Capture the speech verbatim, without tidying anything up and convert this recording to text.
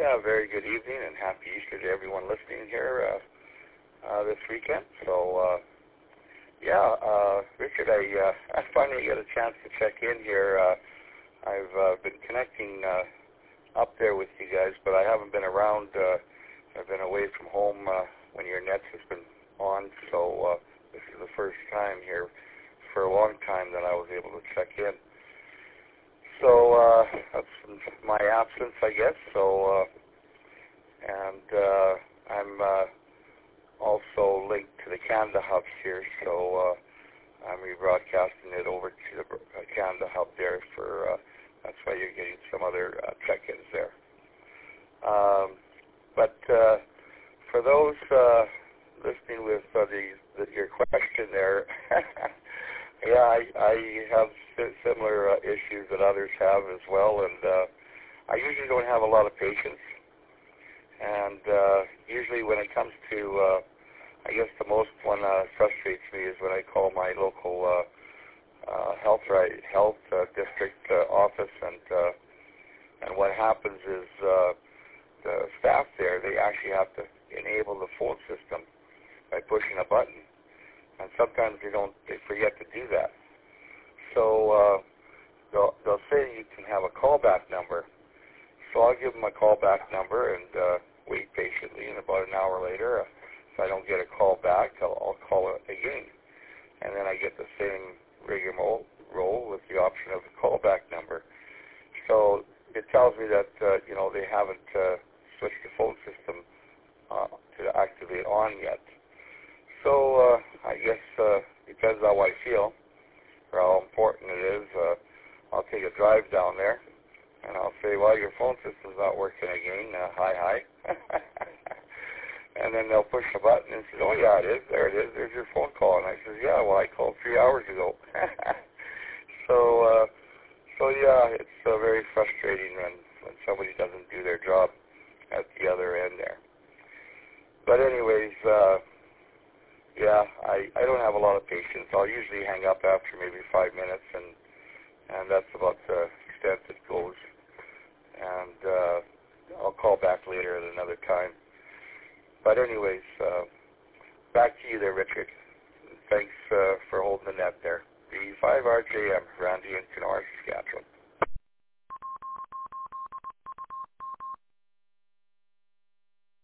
Yeah, very good evening and happy Easter to everyone listening here uh, uh, this weekend. So, uh, yeah, uh, Richard, I, uh, I finally got a chance to check in here. Uh, I've uh, been connecting uh, up there with you guys, but I haven't been around. Uh, I've been away from home uh, when your nets has been on, so uh, this is the first time here for a long time that I was able to check in. So uh, that's my absence, I guess. So, uh, and uh, I'm uh, also linked to the Canada hubs here. So uh, I'm rebroadcasting it over to the Canada hub there. For uh, that's why you're getting some other uh, check-ins there. Um, but uh, for those uh, listening with uh, the, the your question there. Yeah, I, I have similar uh, issues that others have as well, and uh, I usually don't have a lot of patience. And uh, usually when it comes to, uh, I guess the most one uh, frustrates me is when I call my local uh, uh, health right, health uh, district uh, office, and uh, and what happens is uh, the staff there, they actually have to enable the phone system by pushing a button. And sometimes they don't, they forget to do that. So uh, they'll, they'll say you can have a callback number. So I'll give them a callback number and uh, wait patiently. And about an hour later, uh, if I don't get a call back, I'll, I'll call it again. And then I get the same rigmarole with the option of a callback number. So it tells me that uh, you know they haven't uh, switched the phone system uh, to activate on yet. So uh, I guess uh, depends on how I feel or how important it is. Uh, I'll take a drive down there and I'll say, well, your phone system's not working again. Uh, hi, hi. And then they'll push the button and say, oh, yeah, it is. There it is. There's your phone call. And I says, yeah, well, I called three hours ago. so, uh, so yeah, it's uh, very frustrating when, when somebody doesn't do their job at the other end there. But anyways, uh, yeah, I, I don't have a lot of patience. I'll usually hang up after maybe five minutes, and and that's about the extent it goes. And uh, I'll call back later at another time. But anyways, uh, back to you there, Richard. Thanks uh, for holding the net there. B five R J M, Randy in Kenora, Saskatchewan.